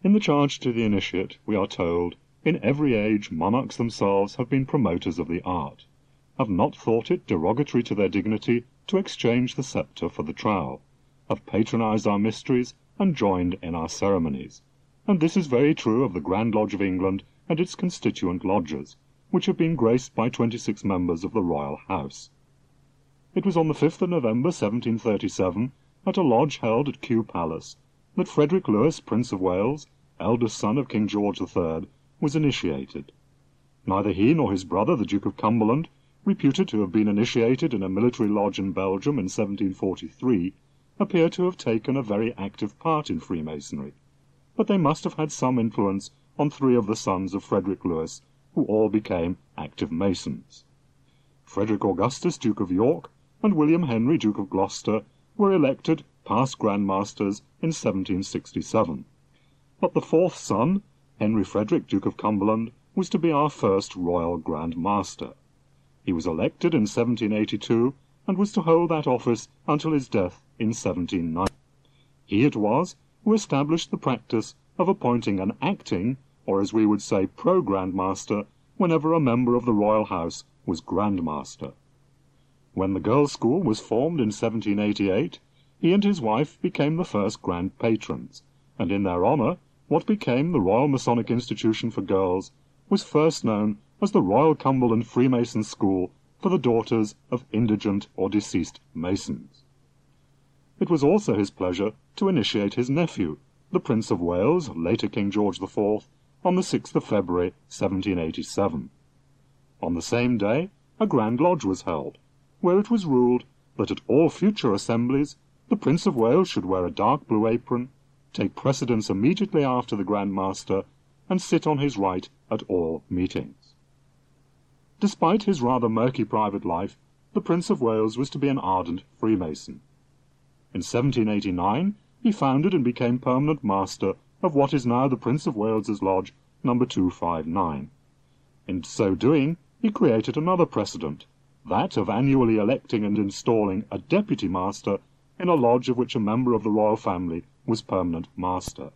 In the charge to the initiate we are told, "In every age monarchs themselves have been promoters of the art, have not thought it derogatory to their dignity to exchange the sceptre for the trowel, have patronized our mysteries and joined in our ceremonies, and this is very true of the Grand Lodge of England and its constituent lodges, which have been graced by 26 members of the royal house." It was on the 5th of November 1737, at a lodge held at Kew Palace, that Frederick Lewis, Prince of Wales, eldest son of King George III, was initiated. Neither he nor his brother, the Duke of Cumberland, reputed to have been initiated in a military lodge in Belgium in 1743, appear to have taken a very active part in Freemasonry, but they must have had some influence on 3 of the sons of Frederick Lewis, who all became active Masons. Frederick Augustus, Duke of York, and William Henry, Duke of Gloucester, were elected past Grand Masters in 1767. But the 4th son, Henry Frederick, Duke of Cumberland, was to be our first Royal Grand Master. He was elected in 1782, and was to hold that office until his death in 1790. He it was who established the practice of appointing an acting, or as we would say pro-Grand Master, whenever a member of the Royal House was Grand Master. When the Girls' School was formed in 1788, he and his wife became the first Grand Patrons, and in their honour, what became the Royal Masonic Institution for Girls was first known as the Royal Cumberland Freemason School for the daughters of indigent or deceased Masons. It was also his pleasure to initiate his nephew, the Prince of Wales, later King George IV, on the 6th of February 1787. On the same day, a Grand Lodge was held, where it was ruled that at all future assemblies the Prince of Wales should wear a dark blue apron, take precedence immediately after the Grand Master, and sit on his right at all meetings. Despite his rather murky private life, the Prince of Wales was to be an ardent Freemason. In 1789 he founded and became permanent master of what is now the Prince of Wales's Lodge, No. 259. In so doing, he created another precedent, that of annually electing and installing a deputy master in a lodge of which a member of the royal family was permanent master.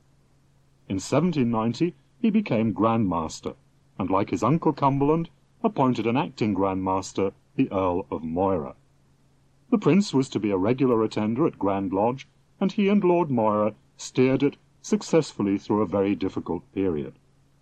In 1790 he became Grand Master, and like his uncle Cumberland, appointed an acting Grand Master, the Earl of Moira. The Prince was to be a regular attender at Grand Lodge, and he and Lord Moira steered it successfully through a very difficult period.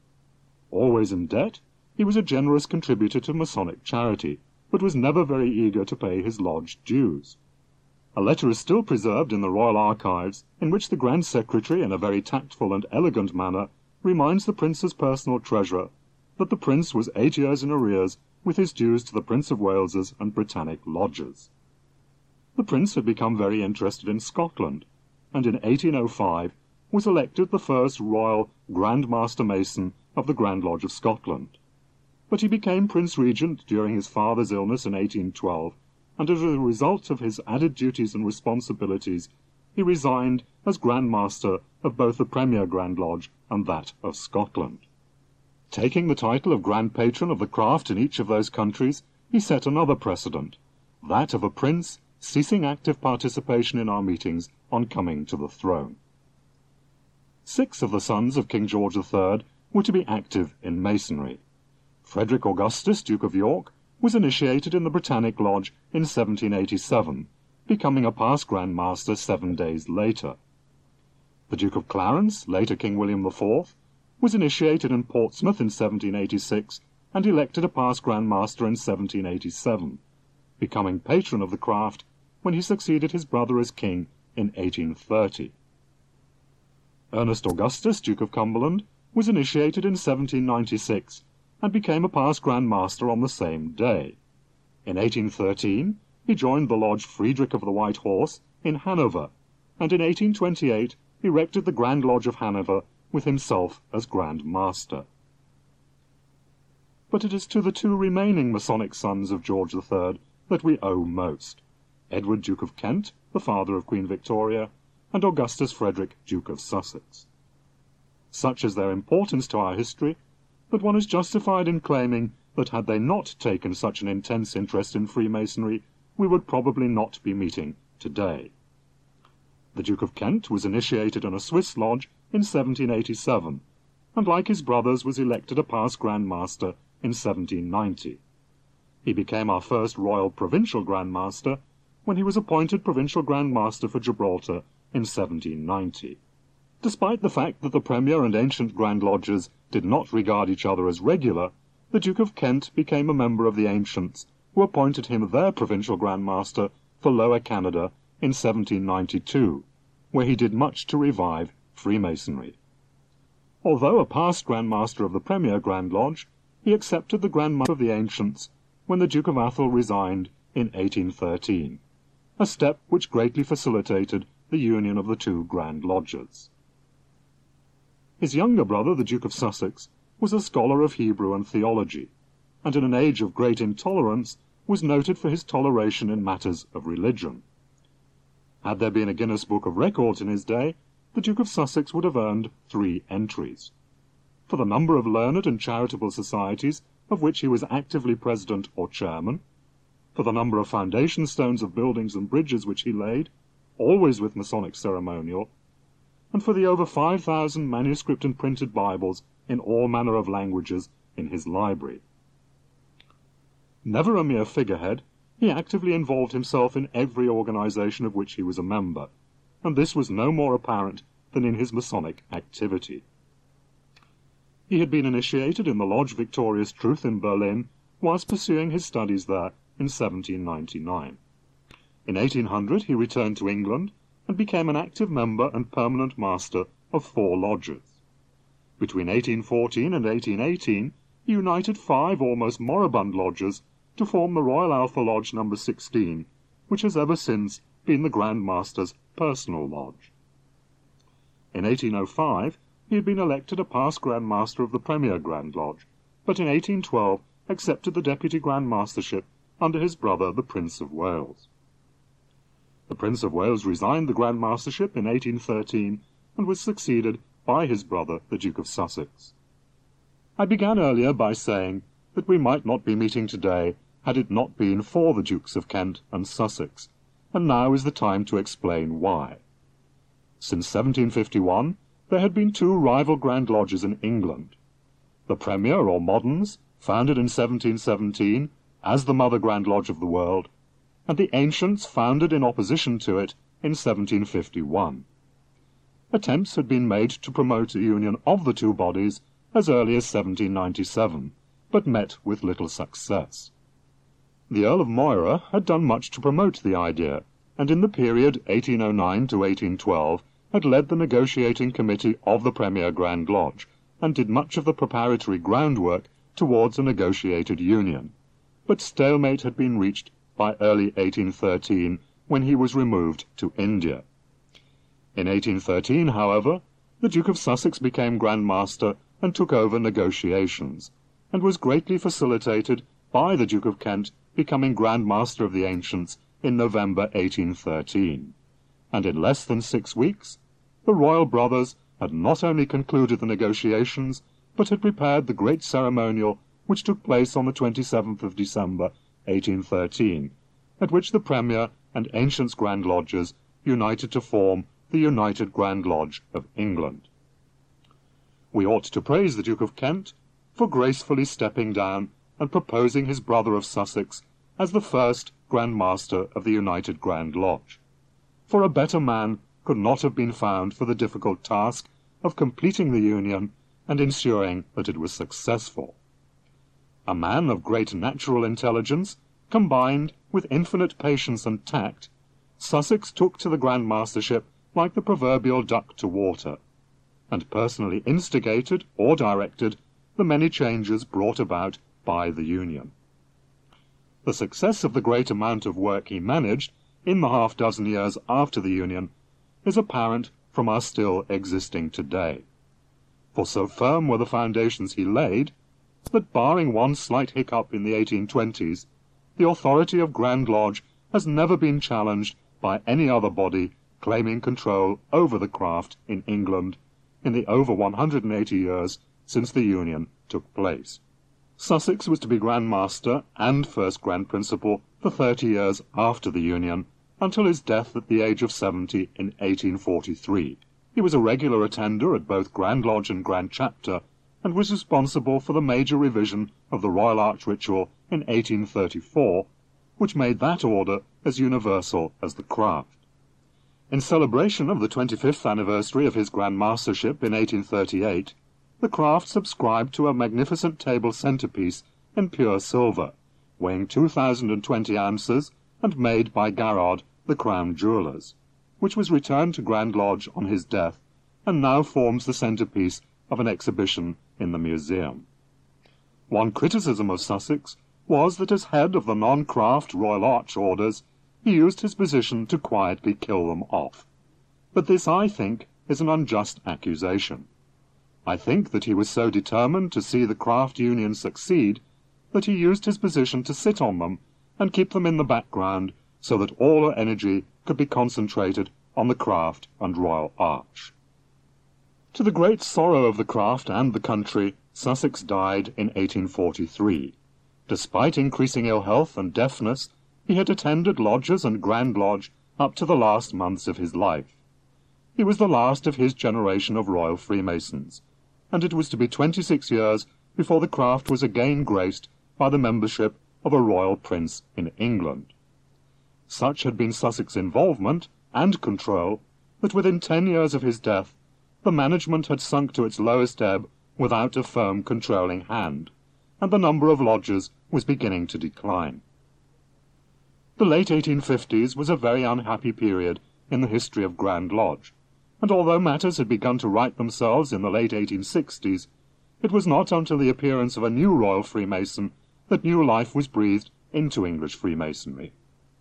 Always in debt, he was a generous contributor to Masonic charity, but was never very eager to pay his lodge dues. A letter is still preserved in the Royal Archives, in which the Grand Secretary, in a very tactful and elegant manner, reminds the Prince's personal treasurer that the Prince was 8 years in arrears with his dues to the Prince of Wales's and Britannic lodges. The Prince had become very interested in Scotland, and in 1805 was elected the first Royal Grand Master Mason of the Grand Lodge of Scotland. But he became Prince Regent during his father's illness in 1812, and as a result of his added duties and responsibilities, he resigned as Grand Master of both the Premier Grand Lodge and that of Scotland. Taking the title of Grand Patron of the craft in each of those countries, he set another precedent, that of a prince ceasing active participation in our meetings on coming to the throne. 6 of the sons of King George III were to be active in Masonry. Frederick Augustus, Duke of York, was initiated in the Britannic Lodge in 1787, becoming a past Grand Master 7 days later. The Duke of Clarence, later King William IV, was initiated in Portsmouth in 1786 and elected a past Grand Master in 1787, becoming patron of the craft when he succeeded his brother as king in 1830. Ernest Augustus, Duke of Cumberland, was initiated in 1796 and became a past Grand Master on the same day. In 1813 he joined the Lodge Friedrich of the White Horse in Hanover, and in 1828 erected the Grand Lodge of Hanover with himself as Grand Master. But it is to the 2 remaining Masonic sons of George III that we owe most, Edward, Duke of Kent, the father of Queen Victoria, and Augustus Frederick, Duke of Sussex. Such is their importance to our history, that one is justified in claiming that had they not taken such an intense interest in Freemasonry, we would probably not be meeting today. The Duke of Kent was initiated in a Swiss lodge in 1787, and like his brothers was elected a past Grand Master in 1790. He became our first Royal Provincial Grand Master when he was appointed Provincial Grand Master for Gibraltar in 1790. Despite the fact that the Premier and Ancient Grand Lodges did not regard each other as regular, the Duke of Kent became a member of the Ancients, who appointed him their Provincial Grand Master for Lower Canada in 1792, where he did much to revive Freemasonry. Although a past Grand Master of the Premier Grand Lodge, he accepted the Grand Master of the Ancients when the Duke of Athol resigned in 1813, a step which greatly facilitated the union of the two Grand Lodges. His younger brother, the Duke of Sussex, was a scholar of Hebrew and theology, and in an age of great intolerance was noted for his toleration in matters of religion. Had there been a Guinness Book of Records in his day, the Duke of Sussex would have earned 3 entries. For the number of learned and charitable societies of which he was actively president or chairman, for the number of foundation stones of buildings and bridges which he laid, always with Masonic ceremonial, and for the over 5,000 manuscript and printed Bibles in all manner of languages in his library. Never a mere figurehead, he actively involved himself in every organization of which he was a member, and this was no more apparent than in his Masonic activity. He had been initiated in the Lodge Victorious Truth in Berlin whilst pursuing his studies there in 1799. In 1800 he returned to England and became an active member and permanent master of 4 lodges. Between 1814 and 1818 he united 5 almost moribund lodges to form the Royal Alpha Lodge No. 16, which has ever since been the Grand Master's personal lodge. In 1805 he had been elected a past Grand Master of the Premier Grand Lodge, but in 1812 accepted the Deputy Grand Mastership under his brother the Prince of Wales. The Prince of Wales resigned the Grand Mastership in 1813 and was succeeded by his brother the Duke of Sussex. I began earlier by saying that we might not be meeting today had it not been for the Dukes of Kent and Sussex, and now is the time to explain why. Since 1751 there had been 2 rival Grand Lodges in England. The Premier, or Moderns, founded in 1717 as the Mother Grand Lodge of the world, and the Ancients, founded in opposition to it in 1751. Attempts had been made to promote a union of the 2 bodies as early as 1797, but met with little success. The Earl of Moira had done much to promote the idea, and in the period 1809 to 1812 had led the negotiating committee of the Premier Grand Lodge, and did much of the preparatory groundwork towards a negotiated union, but stalemate had been reached by early 1813, when he was removed to India. In 1813, however, the Duke of Sussex became Grand Master and took over negotiations, and was greatly facilitated by the Duke of Kent becoming Grand Master of the Ancients in November 1813, and in less than 6 weeks the royal brothers had not only concluded the negotiations, but had prepared the great ceremonial which took place on the 27th of December 1813, at which the Premier and Ancients Grand Lodges united to form the United Grand Lodge of England. We ought to praise the Duke of Kent for gracefully stepping down and proposing his brother of Sussex as the first Grand Master of the United Grand Lodge. For a better man could not have been found for the difficult task of completing the union and ensuring that it was successful. A man of great natural intelligence, combined with infinite patience and tact, Sussex took to the Grand Mastership like the proverbial duck to water, and personally instigated or directed the many changes brought about by the Union. The success of the great amount of work he managed in the half-dozen years after the Union is apparent from our still existing today. For so firm were the foundations he laid, that barring one slight hiccup in the 1820s, the authority of Grand Lodge has never been challenged by any other body claiming control over the craft in England in the over 180 years since the Union took place. Sussex was to be Grand Master and First Grand Principal for 30 years after the Union, until his death at the age of 70 in 1843, He was a regular attender at both Grand Lodge and Grand Chapter, and was responsible for the major revision of the Royal Arch Ritual in 1834, which made that order as universal as the craft. In celebration of the 25th anniversary of his Grand Mastership in 1838, the craft subscribed to a magnificent table centrepiece in pure silver, weighing 2,020 ounces and made by Garrard, the Crown Jewellers, which was returned to Grand Lodge on his death, and now forms the centrepiece of an exhibition in the museum. One criticism of Sussex was that as head of the non-craft Royal Arch Orders, he used his position to quietly kill them off. But this, I think, is an unjust accusation. I think that he was so determined to see the craft union succeed that he used his position to sit on them and keep them in the background so that all her energy could be concentrated on the craft and Royal Arch. To the great sorrow of the craft and the country, Sussex died in 1843. Despite increasing ill health and deafness, he had attended lodges and Grand Lodge up to the last months of his life. He was the last of his generation of Royal Freemasons, and it was to be 26 years before the craft was again graced by the membership of a royal prince in England. Such had been Sussex's involvement and control that within 10 years of his death, the management had sunk to its lowest ebb without a firm controlling hand, and the number of lodges was beginning to decline. The late 1850s was a very unhappy period in the history of Grand Lodge, and although matters had begun to right themselves in the late 1860s, it was not until the appearance of a new Royal Freemason that new life was breathed into English Freemasonry.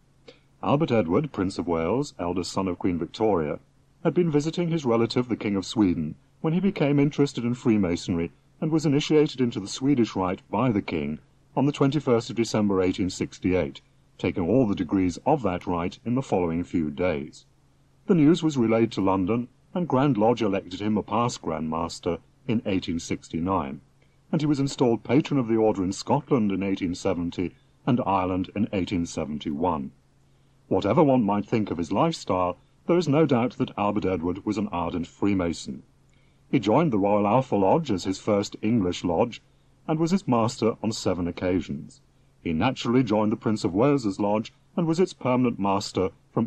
Albert Edward, Prince of Wales, eldest son of Queen Victoria, had been visiting his relative the King of Sweden when he became interested in Freemasonry and was initiated into the Swedish Rite by the King on the 21st of December 1868, taking all the degrees of that rite in the following few days. The news was relayed to London, and Grand Lodge elected him a past Grand Master in 1869, and he was installed Patron of the Order in Scotland in 1870 and Ireland in 1871. Whatever one might think of his lifestyle, there is no doubt that Albert Edward was an ardent Freemason. He joined the Royal Alpha Lodge as his first English lodge, and was its master on 7 occasions. He naturally joined the Prince of Wales's lodge, and was its permanent master from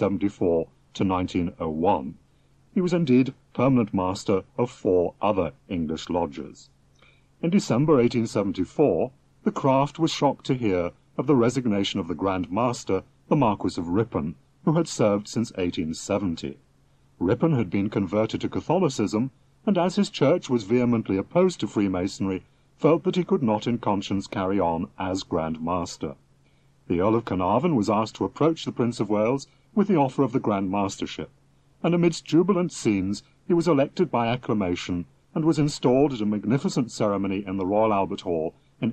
1874 to 1901. He was indeed permanent master of 4 other English lodges. In December 1874, the craft was shocked to hear of the resignation of the Grand Master, the Marquis of Ripon, who had served since 1870. Ripon had been converted to Catholicism, and as his church was vehemently opposed to Freemasonry, felt that he could not in conscience carry on as Grand Master. The Earl of Carnarvon was asked to approach the Prince of Wales with the offer of the Grand Mastership, and amidst jubilant scenes he was elected by acclamation and was installed at a magnificent ceremony in the Royal Albert Hall in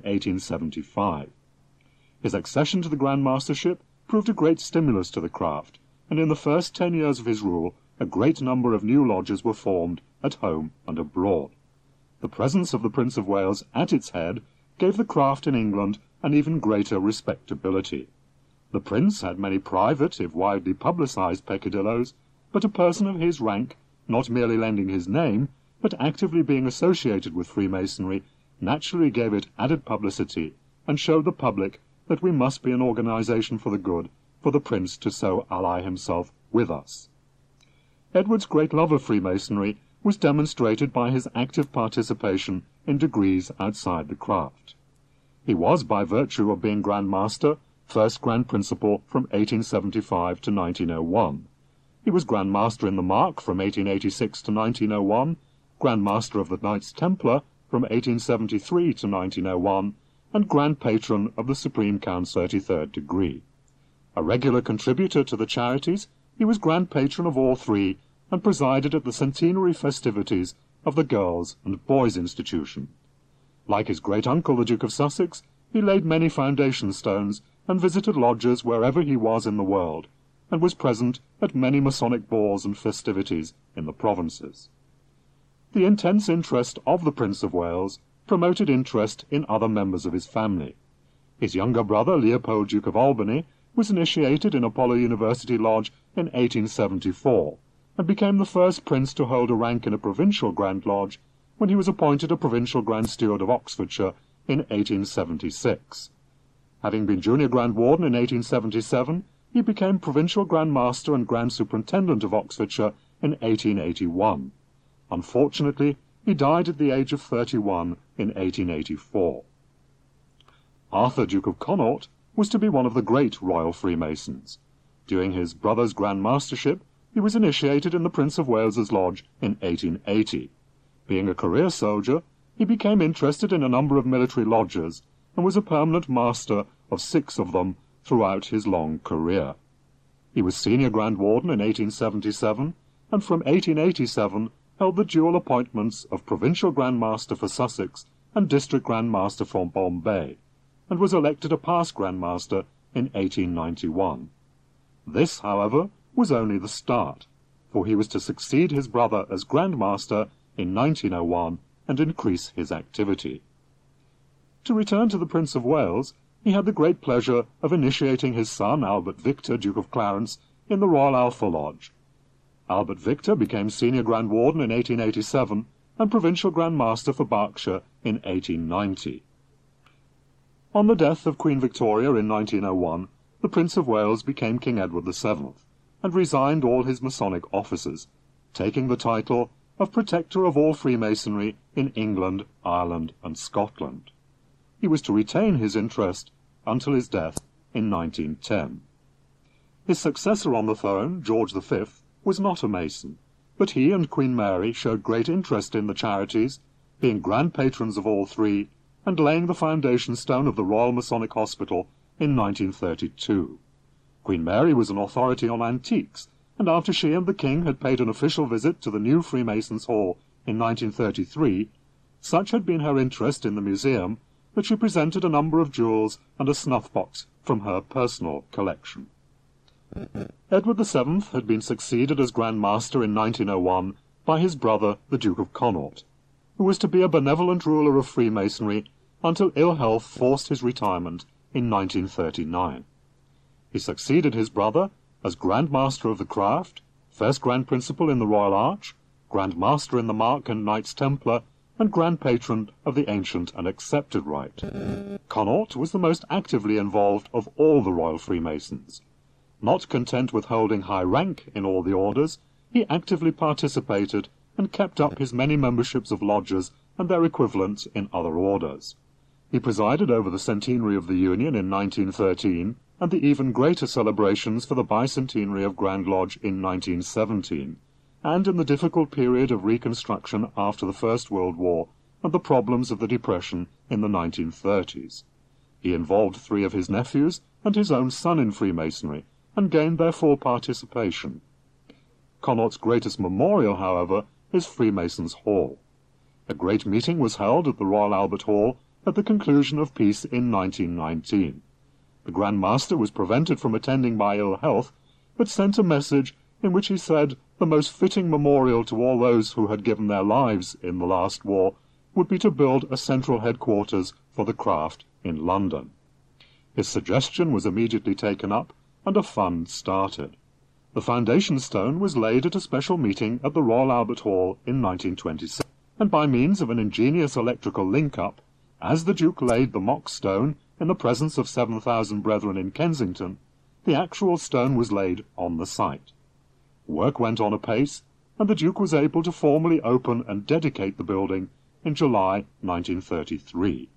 1875. His accession to the Grand Mastership proved a great stimulus to the craft, and in the first 10 years of his rule a great number of new lodges were formed at home and abroad. The presence of the Prince of Wales at its head gave the craft in England an even greater respectability. The Prince had many private, if widely publicised, peccadilloes, but a person of his rank, not merely lending his name, but actively being associated with Freemasonry, naturally gave it added publicity, and showed the public that we must be an organisation for the good, for the Prince to so ally himself with us. Edward's great love of Freemasonry was demonstrated by his active participation in degrees outside the craft. He was, by virtue of being Grand Master, first Grand Principal from 1875 to 1901. He was Grand Master in the Mark from 1886 to 1901, Grand Master of the Knights Templar from 1873 to 1901, and Grand Patron of the Supreme Count's 33rd degree. A regular contributor to the charities, he was Grand Patron of all 3, and presided at the centenary festivities of the Girls' and Boys' Institution. Like his great-uncle, the Duke of Sussex, he laid many foundation stones and visited lodges wherever he was in the world, and was present at many Masonic balls and festivities in the provinces. The intense interest of the Prince of Wales promoted interest in other members of his family. His younger brother, Leopold, Duke of Albany, was initiated in Apollo University Lodge in 1874, and became the first prince to hold a rank in a provincial Grand Lodge when he was appointed a Provincial Grand Steward of Oxfordshire in 1876. Having been Junior Grand Warden in 1877, he became Provincial Grand Master and Grand Superintendent of Oxfordshire in 1881. Unfortunately, he died at the age of 31 in 1884. Arthur, Duke of Connaught, was to be one of the great Royal Freemasons. During his brother's Grand Mastership, he was initiated in the Prince of Wales's Lodge in 1880. Being a career soldier, he became interested in a number of military lodges and was a permanent master of 6 of them throughout his long career. He was Senior Grand Warden in 1877, and from 1887 held the dual appointments of Provincial Grand Master for Sussex and District Grand Master for Bombay, and was elected a past Grand Master in 1891. This, however, was only the start, for he was to succeed his brother as Grand Master in 1901 and increase his activity. To return to the Prince of Wales, he had the great pleasure of initiating his son, Albert Victor, Duke of Clarence, in the Royal Alpha Lodge. Albert Victor became Senior Grand Warden in 1887 and Provincial Grand Master for Berkshire in 1890. On the death of Queen Victoria in 1901, the Prince of Wales became King Edward VII, and resigned all his Masonic offices, taking the title of Protector of all Freemasonry in England, Ireland, and Scotland. He was to retain his interest until his death in 1910. His successor on the throne, George V, was not a Mason, but he and Queen Mary showed great interest in the charities, being grand patrons of all three, and laying the foundation stone of the Royal Masonic Hospital in 1932. Queen Mary was an authority on antiques, and after she and the King had paid an official visit to the new Freemasons' Hall in 1933, such had been her interest in the museum that she presented a number of jewels and a snuff-box from her personal collection. Edward VII had been succeeded as Grand Master in 1901 by his brother, the Duke of Connaught, who was to be a benevolent ruler of Freemasonry until ill health forced his retirement in 1939. He succeeded his brother as Grand Master of the Craft, First Grand Principal in the Royal Arch, Grand Master in the Mark and Knights Templar, and Grand Patron of the Ancient and Accepted Rite. Connaught was the most actively involved of all the Royal Freemasons. Not content with holding high rank in all the orders, he actively participated and kept up his many memberships of lodges and their equivalents in other orders. He presided over the centenary of the Union in 1913 and the even greater celebrations for the bicentenary of Grand Lodge in 1917, and in the difficult period of reconstruction after the First World War and the problems of the Depression in the 1930s. He involved 3 of his nephews and his own son in Freemasonry, and gained their full participation. Connaught's greatest memorial, however, is Freemasons' Hall. A great meeting was held at the Royal Albert Hall at the conclusion of peace in 1919. The Grand Master was prevented from attending by ill health, but sent a message in which he said the most fitting memorial to all those who had given their lives in the last war would be to build a central headquarters for the craft in London. His suggestion was immediately taken up, and a fund started. The foundation stone was laid at a special meeting at the Royal Albert Hall in 1926, and by means of an ingenious electrical link-up, as the Duke laid the mock stone in the presence of 7,000 brethren in Kensington, the actual stone was laid on the site. Work went on apace, and the Duke was able to formally open and dedicate the building in July 1933.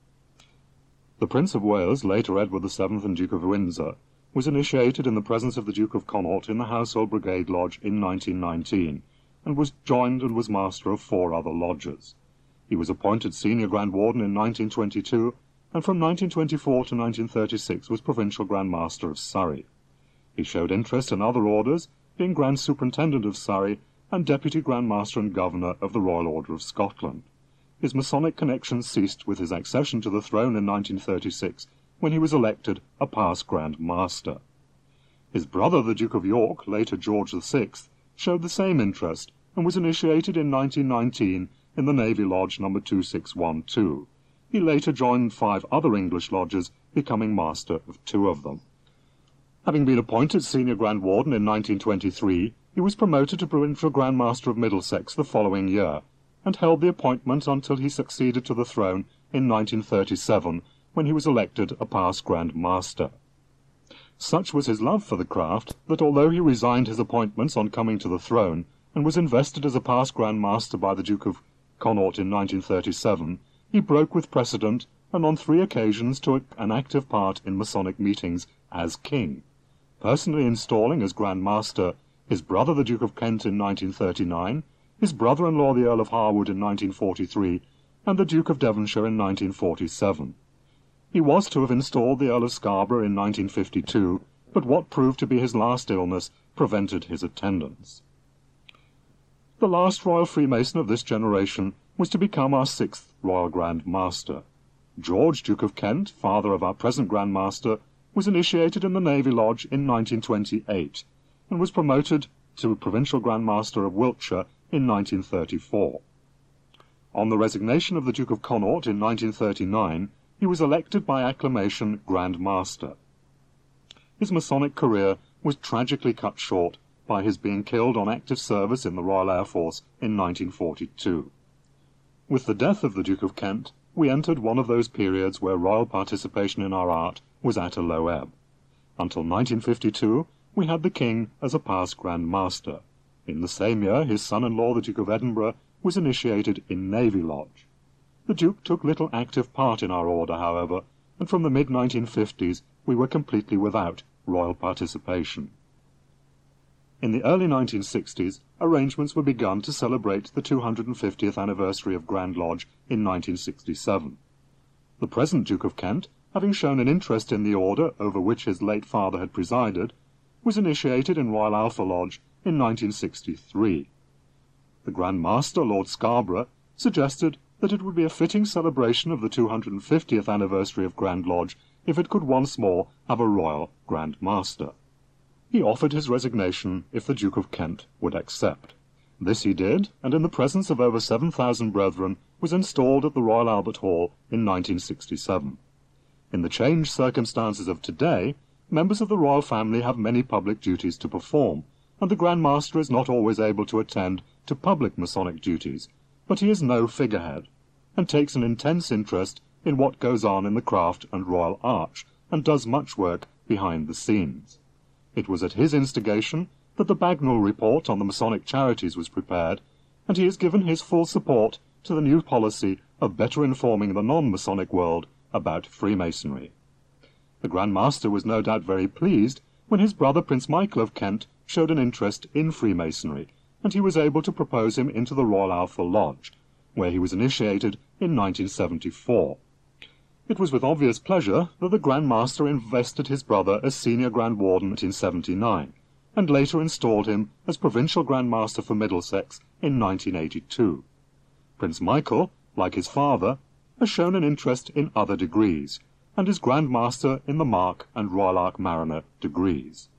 The Prince of Wales, later Edward VII and Duke of Windsor, was initiated in the presence of the Duke of Connaught in the Household Brigade Lodge in 1919, and was joined and was master of 4 other lodges. He was appointed Senior Grand Warden in 1922, and from 1924 to 1936 was Provincial Grand Master of Surrey. He showed interest in other orders, being Grand Superintendent of Surrey and Deputy Grand Master and Governor of the Royal Order of Scotland. His Masonic connections ceased with his accession to the throne in 1936, when he was elected a past Grand Master. His brother, the Duke of York, later George VI, showed the same interest, and was initiated in 1919 in the Navy Lodge No. 2612. He later joined 5 other English lodges, becoming master of 2 of them. Having been appointed Senior Grand Warden in 1923, he was promoted to Provincial Grand Master of Middlesex the following year, and held the appointment until he succeeded to the throne in 1937, when he was elected a Past Grand Master. Such was his love for the craft that although he resigned his appointments on coming to the throne, and was invested as a Past Grand Master by the Duke of Connaught in 1937, he broke with precedent and on 3 occasions took an active part in Masonic meetings as King, personally installing as Grand Master his brother the Duke of Kent in 1939, his brother-in-law the Earl of Harwood in 1943, and the Duke of Devonshire in 1947. He was to have installed the Earl of Scarborough in 1952, but what proved to be his last illness prevented his attendance. The last Royal Freemason of this generation was to become our 6th Royal Grand Master. George, Duke of Kent, father of our present Grand Master, was initiated in the Navy Lodge in 1928, and was promoted to Provincial Grand Master of Wiltshire in 1934. On the resignation of the Duke of Connaught in 1939, he was elected by acclamation Grand Master. His Masonic career was tragically cut short by his being killed on active service in the Royal Air Force in 1942. With the death of the Duke of Kent, we entered one of those periods where royal participation in our art was at a low ebb. Until 1952, we had the King as a Past Grand Master. In the same year, his son-in-law, the Duke of Edinburgh, was initiated in Navy Lodge. The Duke took little active part in our order, however, and from the mid-1950s we were completely without royal participation. In the early 1960s, arrangements were begun to celebrate the 250th anniversary of Grand Lodge in 1967. The present Duke of Kent, having shown an interest in the order over which his late father had presided, was initiated in Royal Alpha Lodge in 1963. The Grand Master, Lord Scarborough, suggested that it would be a fitting celebration of the 250th anniversary of Grand Lodge if it could once more have a Royal Grand Master. He offered his resignation if the Duke of Kent would accept. This he did, and in the presence of over 7,000 brethren was installed at the Royal Albert Hall in 1967. In the changed circumstances of today, members of the royal family have many public duties to perform, and the Grand Master is not always able to attend to public Masonic duties, but he is no figurehead, and takes an intense interest in what goes on in the craft and Royal Arch, and does much work behind the scenes. It was at his instigation that the Bagnall Report on the Masonic Charities was prepared, and he has given his full support to the new policy of better informing the non-Masonic world about Freemasonry. The Grand Master was no doubt very pleased when his brother Prince Michael of Kent showed an interest in Freemasonry, and he was able to propose him into the Royal Alpha Lodge, where he was initiated in 1974. It was with obvious pleasure that the Grand Master invested his brother as Senior Grand Warden in 1979, and later installed him as Provincial Grand Master for Middlesex in 1982. Prince Michael, like his father, has shown an interest in other degrees, and is Grand Master in the Mark and Royal Ark Mariner degrees.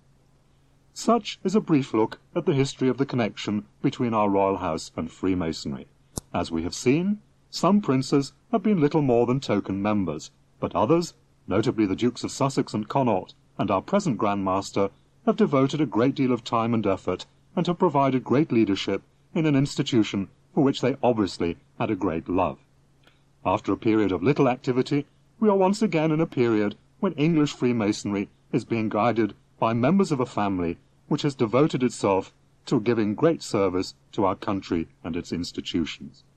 Such is a brief look at the history of the connection between our royal house and Freemasonry. As we have seen, some princes have been little more than token members, but others, notably the Dukes of Sussex and Connaught, and our present Grand Master, have devoted a great deal of time and effort, and have provided great leadership in an institution for which they obviously had a great love. After a period of little activity, we are once again in a period when English Freemasonry is being guided by members of a family which has devoted itself to giving great service to our country and its institutions.